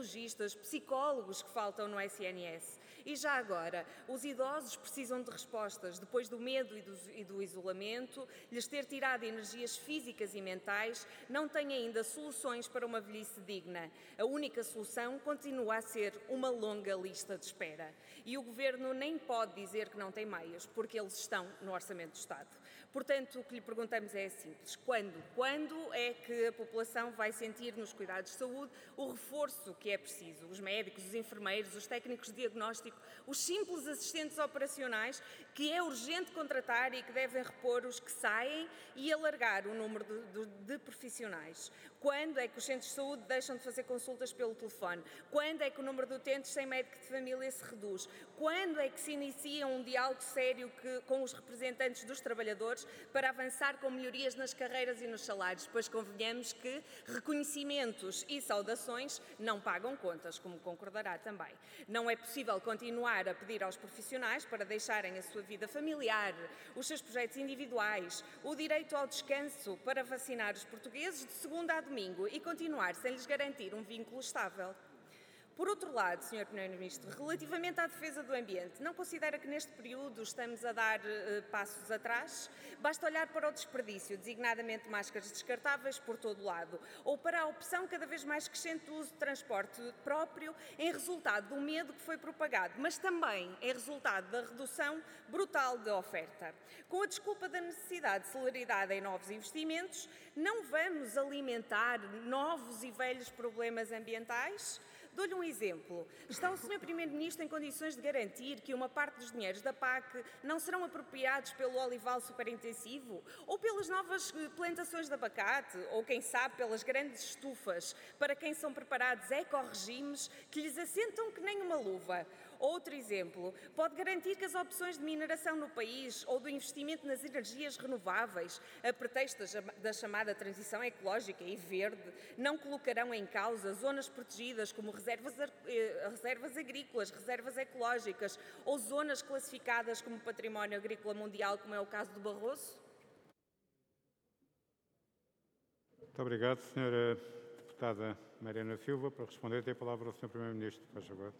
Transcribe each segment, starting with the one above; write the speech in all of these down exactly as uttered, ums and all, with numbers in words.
cardiologistas, psicólogos que faltam no S N S. E já agora, os idosos precisam de respostas, depois do medo e do, e do isolamento, lhes ter tirado energias físicas e mentais, não têm ainda soluções para uma velhice digna. A única solução continua a ser uma longa lista de espera. E o Governo nem pode dizer que não tem meios, porque eles estão no Orçamento do Estado. Portanto, o que lhe perguntamos é simples. Quando? Quando é que a população vai sentir nos cuidados de saúde o reforço que é preciso? Os médicos, os enfermeiros, os técnicos de diagnóstico, os simples assistentes operacionais, que é urgente contratar e que devem repor os que saem e alargar o número de, de, de profissionais. Quando é que os centros de saúde deixam de fazer consultas pelo telefone? Quando é que o número de utentes sem médico de família se reduz? Quando é que se inicia um diálogo sério que, com os representantes dos trabalhadores para avançar com melhorias nas carreiras e nos salários? Pois convenhamos que reconhecimentos e saudações não pagam contas, como concordará também. Não é possível continuar a pedir aos profissionais para deixarem a sua vida familiar, os seus projetos individuais, o direito ao descanso para vacinar os portugueses de segunda a domingo e continuar sem lhes garantir um vínculo estável. Por outro lado, senhor Primeiro-Ministro, relativamente à defesa do ambiente, não considera que neste período estamos a dar uh, passos atrás? Basta olhar para o desperdício, designadamente máscaras descartáveis por todo o lado, ou para a opção cada vez mais crescente do uso de transporte próprio em resultado do medo que foi propagado, mas também em resultado da redução brutal da oferta. Com a desculpa da necessidade de celeridade em novos investimentos, não vamos alimentar novos e velhos problemas ambientais? Dou-lhe um exemplo. Está o senhor Primeiro-Ministro em condições de garantir que uma parte dos dinheiros da P A C não serão apropriados pelo olival superintensivo? Ou pelas novas plantações de abacate? Ou, quem sabe, pelas grandes estufas para quem são preparados eco-regimes que lhes assentam que nem uma luva? Outro exemplo. Pode garantir que as opções de mineração no país ou do investimento nas energias renováveis, a pretexto da chamada transição ecológica e verde, não colocarão em causa zonas protegidas como reservas, reservas agrícolas, reservas ecológicas ou zonas classificadas como património agrícola mundial, como é o caso do Barroso? Muito obrigado, senhora deputada Mariana Silva. Para responder, tem a palavra o senhor Primeiro-Ministro. Faz favor.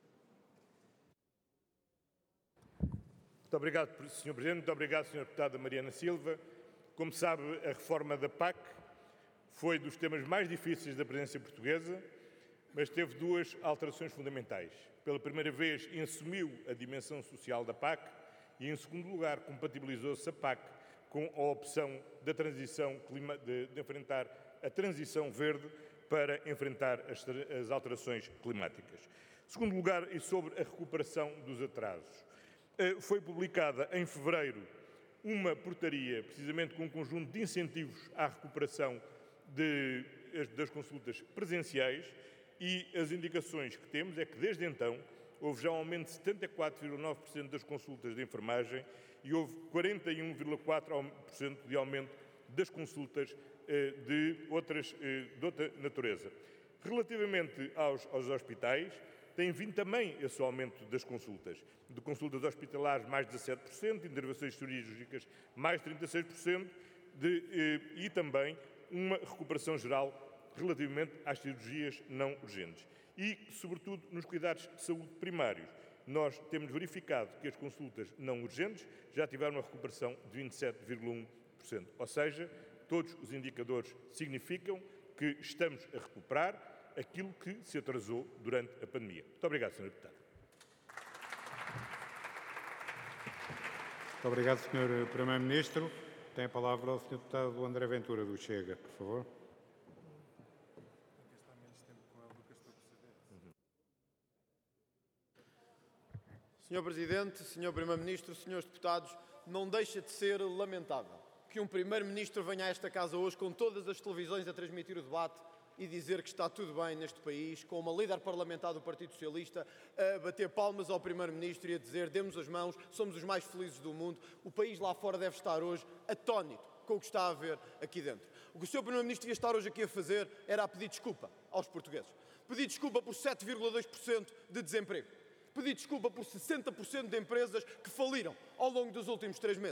Muito obrigado, senhor Presidente. Muito obrigado, senhora deputada Mariana Silva. Como sabe, a reforma da P A C foi dos temas mais difíceis da presidência portuguesa, mas teve duas alterações fundamentais. Pela primeira vez, assumiu a dimensão social da P A C e, em segundo lugar, compatibilizou-se a P A C com a opção da transição, de, de enfrentar a transição verde para enfrentar as, as alterações climáticas. Em segundo lugar, e sobre a recuperação dos atrasos. Foi publicada em fevereiro uma portaria, precisamente com um conjunto de incentivos à recuperação de, das consultas presenciais, e as indicações que temos é que, desde então, houve já um aumento de setenta e quatro vírgula nove por cento das consultas de enfermagem e houve quarenta e um vírgula quatro por cento de aumento das consultas de, outras, de outra natureza. Relativamente aos, aos hospitais, tem vindo também esse aumento das consultas. De consultas hospitalares, mais dezassete por cento, de intervenções cirúrgicas, mais trinta e seis por cento, de, e também uma recuperação geral relativamente às cirurgias não urgentes. E, sobretudo, nos cuidados de saúde primários, nós temos verificado que as consultas não urgentes já tiveram uma recuperação de vinte e sete vírgula um por cento. Ou seja, todos os indicadores significam que estamos a recuperar aquilo que se atrasou durante a pandemia. Muito obrigado, senhora Deputada. Muito obrigado, senhor Primeiro-Ministro. Tem a palavra o senhor Deputado André Ventura, do Chega, por favor. senhor Presidente, senhor Primeiro-Ministro, senhores deputados, não deixa de ser lamentável que um Primeiro-Ministro venha a esta casa hoje com todas as televisões a transmitir o debate e dizer que está tudo bem neste país, com uma líder parlamentar do Partido Socialista a bater palmas ao Primeiro-Ministro e a dizer demos as mãos, somos os mais felizes do mundo. O país lá fora deve estar hoje atónito com o que está a ver aqui dentro. O que o senhor Primeiro-Ministro devia estar hoje aqui a fazer era a pedir desculpa aos portugueses. Pedir desculpa por sete vírgula dois por cento de desemprego. Pedir desculpa por sessenta por cento de empresas que faliram ao longo dos últimos três meses.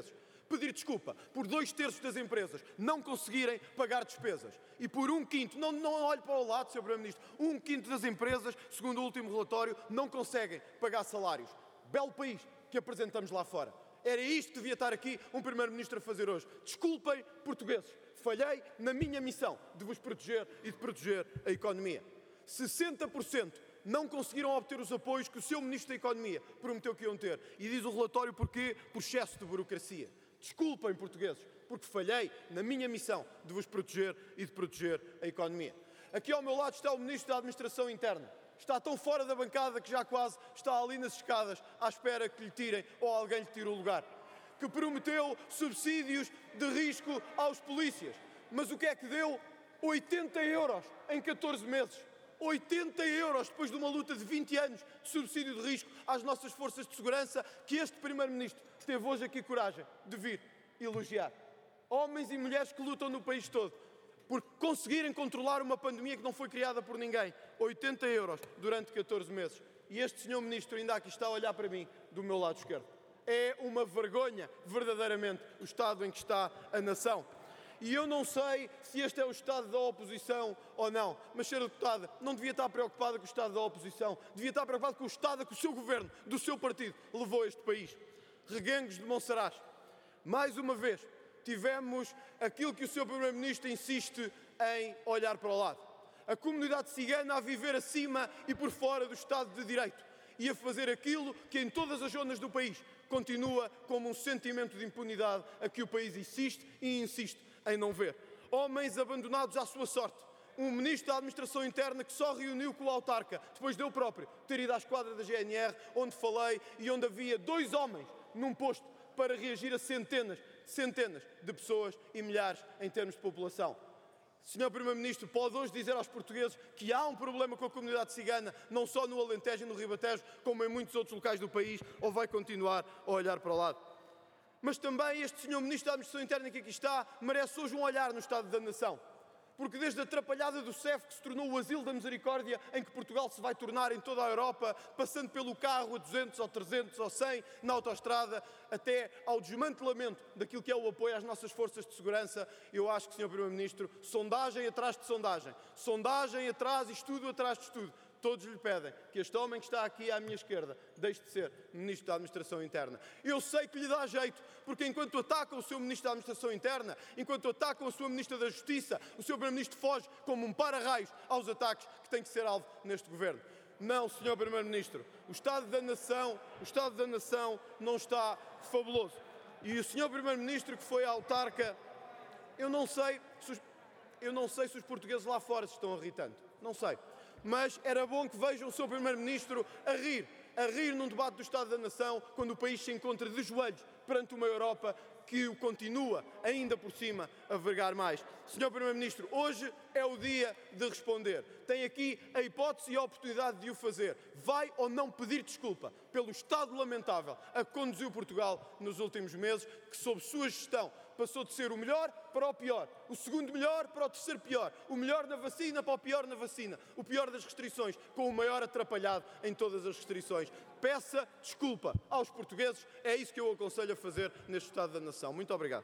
Pedir desculpa por dois terços das empresas não conseguirem pagar despesas e por um quinto, não, não olhe para o lado, senhor Primeiro-Ministro, um quinto das empresas, segundo o último relatório, não conseguem pagar salários. Belo país que apresentamos lá fora. Era isto que devia estar aqui um Primeiro-Ministro a fazer hoje. Desculpem, portugueses, falhei na minha missão de vos proteger e de proteger a economia. sessenta por cento não conseguiram obter os apoios que o seu Ministro da Economia prometeu que iam ter. E diz o relatório porquê? Por excesso de burocracia. Desculpem, portugueses, porque falhei na minha missão de vos proteger e de proteger a economia. Aqui ao meu lado está o Ministro da Administração Interna. Está tão fora da bancada que já quase está ali nas escadas à espera que lhe tirem ou alguém lhe tire o lugar. Que prometeu subsídios de risco aos polícias. Mas o que é que deu? oitenta euros em catorze meses. oitenta euros depois de uma luta de vinte anos de subsídio de risco às nossas forças de segurança, que este Primeiro-Ministro teve hoje aqui coragem de vir elogiar. Homens e mulheres que lutam no país todo por conseguirem controlar uma pandemia que não foi criada por ninguém. oitenta euros durante catorze meses. E este senhor Ministro ainda aqui está a olhar para mim do meu lado esquerdo. É uma vergonha, verdadeiramente, o estado em que está a nação. E eu não sei se este é o estado da oposição ou não, mas, senhora deputada, não devia estar preocupada com o estado da oposição, devia estar preocupada com o estado a que o seu governo, do seu partido, levou este país. Reguengos de Monsaraz. Mais uma vez, tivemos aquilo que o seu Primeiro-Ministro insiste em olhar para o lado. A comunidade cigana a viver acima e por fora do Estado de Direito e a fazer aquilo que em todas as zonas do país continua como um sentimento de impunidade a que o país insiste e insiste em não ver. Homens abandonados à sua sorte. Um Ministro da Administração Interna que só reuniu com o autarca, depois de eu próprio ter ido à esquadra da G N R, onde falei e onde havia dois homens num posto para reagir a centenas, centenas de pessoas e milhares em termos de população. senhor Primeiro-Ministro, pode hoje dizer aos portugueses que há um problema com a comunidade cigana, não só no Alentejo e no Ribatejo, como em muitos outros locais do país, ou vai continuar a olhar para o lado? Mas também este senhor Ministro da Administração Interna que aqui está merece hoje um olhar no estado da nação. Porque desde a atrapalhada do C E F, que se tornou o asilo da misericórdia em que Portugal se vai tornar em toda a Europa, passando pelo carro a duzentos ou trezentos ou cem na autoestrada, até ao desmantelamento daquilo que é o apoio às nossas forças de segurança, eu acho que, senhor Primeiro-Ministro, sondagem atrás de sondagem, sondagem atrás e estudo atrás de estudo, todos lhe pedem que este homem que está aqui à minha esquerda deixe de ser Ministro da Administração Interna. Eu sei que lhe dá jeito, porque enquanto atacam o seu Ministro da Administração Interna, enquanto atacam a sua Ministra da Justiça, o seu Primeiro-Ministro foge como um para-raios aos ataques que têm que ser alvo neste Governo. Não, senhor Primeiro-Ministro, o Estado da Nação, o Estado da Nação não está fabuloso. E o senhor Primeiro-Ministro que foi autarca, eu não sei se os, eu não sei se os portugueses lá fora se estão a rir tanto, não sei. Mas era bom que vejam o seu Primeiro-Ministro a rir, a rir num debate do Estado da Nação, quando o país se encontra de joelhos perante uma Europa que o continua, ainda por cima, a vergar mais. senhor Primeiro-Ministro, hoje é o dia de responder. Tem aqui a hipótese e a oportunidade de o fazer. Vai ou não pedir desculpa pelo estado lamentável a que conduziu Portugal nos últimos meses, que sob sua gestão passou de ser o melhor para o pior, o segundo melhor para o terceiro pior, o melhor na vacina para o pior na vacina, o pior das restrições, com o maior atrapalhado em todas as restrições. Peça desculpa aos portugueses, é isso que eu aconselho a fazer neste Estado da Nação. Muito obrigado.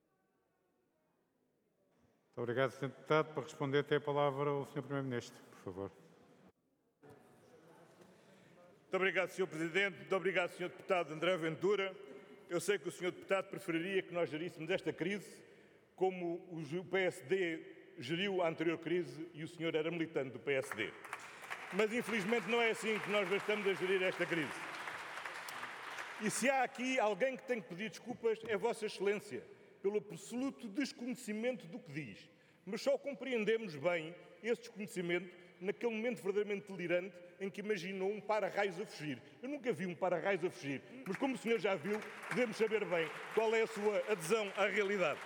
Muito obrigado, senhor Deputado. Para responder, tem a palavra o senhor Primeiro-Ministro, por favor. Muito obrigado, senhor Presidente. Muito obrigado, senhor Deputado André Ventura. Eu sei que o senhor Deputado preferiria que nós geríssemos esta crise como o P S D geriu a anterior crise e o senhor era militante do P S D. Mas, infelizmente, não é assim que nós estamos a gerir esta crise. E se há aqui alguém que tem que pedir desculpas, é Vossa Excelência, pelo absoluto desconhecimento do que diz. Mas só compreendemos bem esse desconhecimento naquele momento verdadeiramente delirante em que imaginou um para-raios a fugir. Eu nunca vi um para-raios a fugir, mas como o senhor já viu, podemos saber bem qual é a sua adesão à realidade.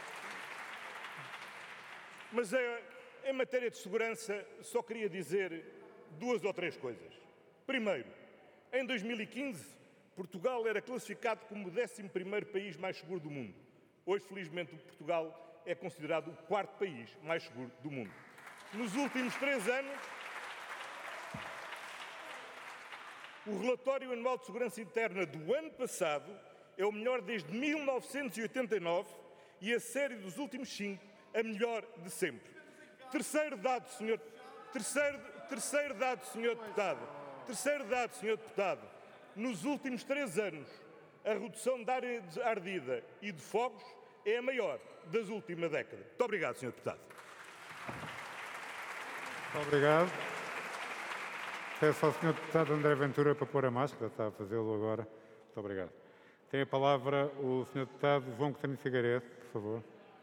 Mas em matéria de segurança, só queria dizer duas ou três coisas. Primeiro, em dois mil e quinze, Portugal era classificado como o décimo primeiro país mais seguro do mundo. Hoje, felizmente, Portugal é considerado o quarto país mais seguro do mundo. Nos últimos três anos, o relatório anual de segurança interna do ano passado é o melhor desde mil novecentos e oitenta e nove e a série dos últimos cinco, a melhor de sempre. Terceiro dado, senhor, terceiro, terceiro dado, senhor deputado. Terceiro dado, senhor deputado. Nos últimos três anos, a redução da área ardida e de fogos é a maior das últimas décadas. Muito obrigado, senhor deputado. Muito obrigado. Peço ao senhor deputado André Ventura para pôr a máscara, está a fazê-lo agora. Muito obrigado. Tem a palavra o senhor deputado João Coutinho Figueiredo, por favor.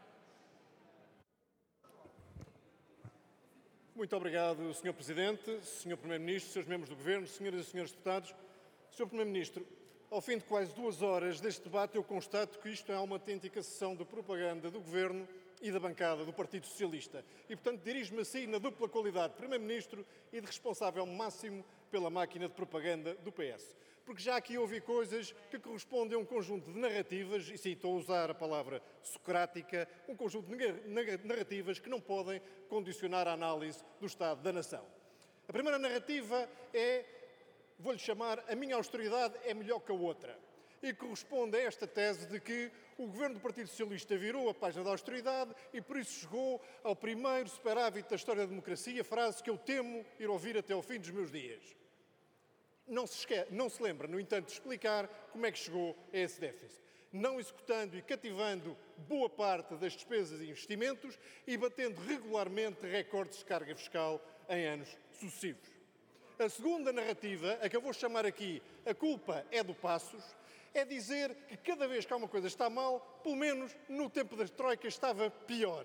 Muito obrigado, senhor Presidente, senhor Primeiro-Ministro, senhores membros do Governo, senhoras e senhores deputados. senhor Primeiro-Ministro, ao fim de quase duas horas deste debate, eu constato que isto é uma autêntica sessão de propaganda do Governo e da bancada do Partido Socialista. E, portanto, dirijo-me assim na dupla qualidade de Primeiro-Ministro e de responsável máximo pela máquina de propaganda do P S. Porque já aqui ouvi coisas que correspondem a um conjunto de narrativas, e sim, estou a usar a palavra socrática, um conjunto de narrativas que não podem condicionar a análise do Estado da Nação. A primeira narrativa é, vou-lhe chamar, a minha austeridade é melhor que a outra. E corresponde a esta tese de que o Governo do Partido Socialista virou a página da austeridade e por isso chegou ao primeiro superávit da história da democracia, frase que eu temo ir ouvir até ao fim dos meus dias. Não se, esque... não se lembra, no entanto, de explicar como é que chegou a esse déficit. Não executando e cativando boa parte das despesas e investimentos e batendo regularmente recordes de carga fiscal em anos sucessivos. A segunda narrativa, a que eu vou chamar aqui a culpa é do Passos, é dizer que cada vez que há uma coisa está mal, pelo menos no tempo das troicas estava pior.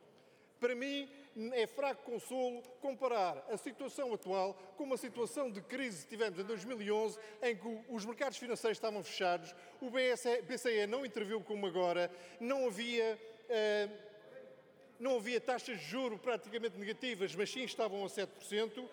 Para mim, é fraco consolo comparar a situação atual com uma situação de crise que tivemos em dois mil e onze, em que os mercados financeiros estavam fechados, o B C E não interviu como agora, não havia, uh, não havia taxas de juros praticamente negativas, mas sim estavam a sete por cento,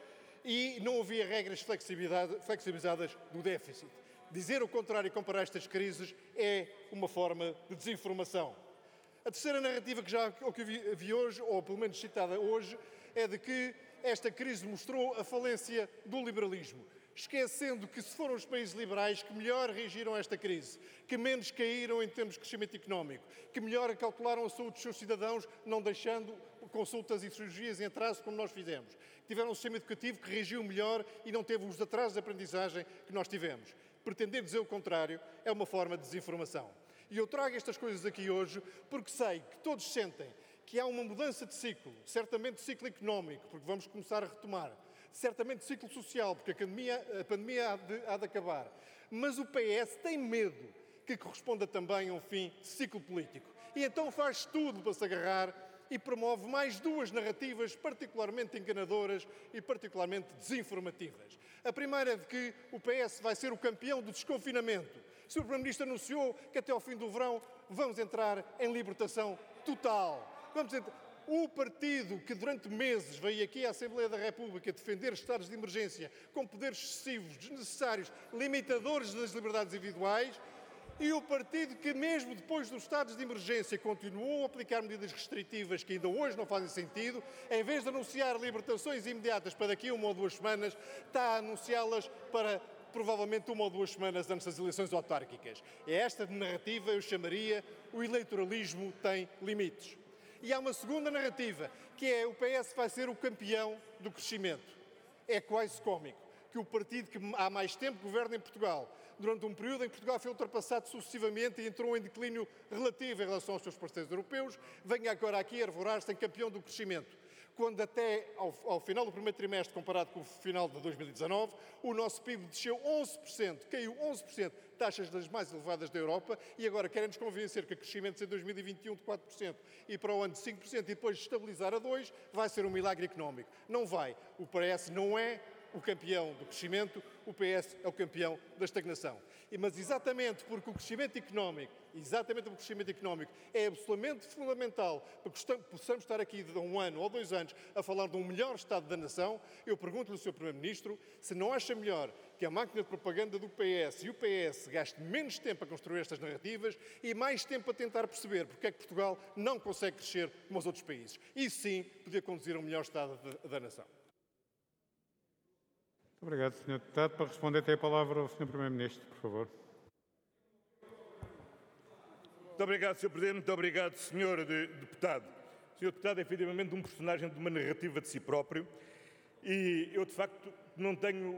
e não havia regras flexibilizadas do déficit. Dizer o contrário e comparar estas crises é uma forma de desinformação. A terceira narrativa que já que eu vi, vi hoje, ou pelo menos citada hoje, é de que esta crise mostrou a falência do liberalismo, esquecendo que se foram os países liberais que melhor reagiram a esta crise, que menos caíram em termos de crescimento económico, que melhor calcularam a saúde dos seus cidadãos, não deixando consultas e cirurgias em atraso como nós fizemos. Tiveram um sistema educativo que reagiu melhor e não teve os atrasos de aprendizagem que nós tivemos. Pretender dizer o contrário é uma forma de desinformação. E eu trago estas coisas aqui hoje porque sei que todos sentem que há uma mudança de ciclo, certamente de ciclo económico, porque vamos começar a retomar, certamente de ciclo social, porque a pandemia, a pandemia há, de, há de acabar. Mas o P S tem medo que corresponda também a um fim de ciclo político. E então faz tudo para se agarrar e promove mais duas narrativas particularmente enganadoras e particularmente desinformativas. A primeira é de que o P S vai ser o campeão do desconfinamento. O senhor Primeiro-Ministro anunciou que até ao fim do verão vamos entrar em libertação total. Vamos entrar... O partido que durante meses veio aqui à Assembleia da República defender estados de emergência com poderes excessivos, desnecessários, limitadores das liberdades individuais, e o partido que, mesmo depois dos estados de emergência, continuou a aplicar medidas restritivas que ainda hoje não fazem sentido, em vez de anunciar libertações imediatas para daqui a uma ou duas semanas, está a anunciá-las para provavelmente uma ou duas semanas antes das eleições autárquicas. É esta narrativa, eu chamaria, o eleitoralismo tem limites. E há uma segunda narrativa, que é o P S vai ser o campeão do crescimento. É quase cómico que o partido que há mais tempo governa em Portugal, durante um período em que Portugal foi ultrapassado sucessivamente e entrou em declínio relativo em relação aos seus parceiros europeus, venha agora aqui a arvorar-se em campeão do crescimento, quando até ao, ao final do primeiro trimestre, comparado com o final de dois mil e dezanove, o nosso P I B desceu onze por cento, caiu onze por cento, taxas das mais elevadas da Europa, e agora querem-nos convencer que o crescimento em dois mil e vinte e um de quatro por cento e para o ano de cinco por cento e depois estabilizar a dois por cento, vai ser um milagre económico. Não vai. O P S não é o campeão do crescimento, o P S é o campeão da estagnação. Mas exatamente porque o crescimento económico, exatamente porque o crescimento económico é absolutamente fundamental para que possamos estar aqui de um ano ou dois anos a falar de um melhor estado da nação, eu pergunto-lhe ao senhor Primeiro-Ministro se não acha melhor que a máquina de propaganda do P S e o P S gaste menos tempo a construir estas narrativas e mais tempo a tentar perceber porque é que Portugal não consegue crescer como os outros países. E sim, poder conduzir a um melhor estado da, da nação. Muito obrigado, senhor Deputado. Para responder, tem a palavra o senhor Primeiro-Ministro, por favor. Muito obrigado, senhor Presidente. Muito obrigado, senhor Deputado. O senhor Deputado é efetivamente um personagem de uma narrativa de si próprio e eu, de facto, não tenho